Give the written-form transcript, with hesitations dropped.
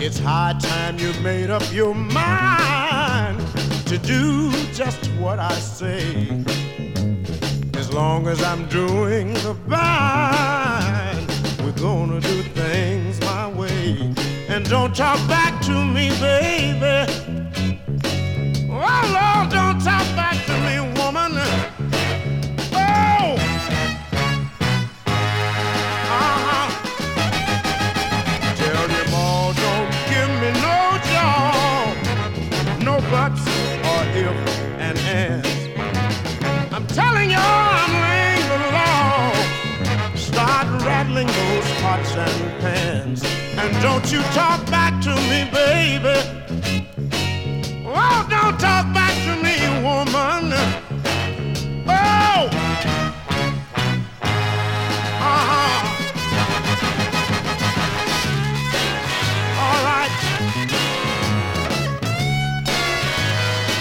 It's high time you made up your mind to do just what I say. As long as I'm doing the bind, we're gonna do things my way. And don't talk back to me, baby. Oh, Lord, don't talk back to me, woman. Oh! Tell them all, don't give me no job, no buts or if and ands. I'm telling y'all, I'm laying the law. Start rattling those pots and pans. And don't you talk back to me, baby.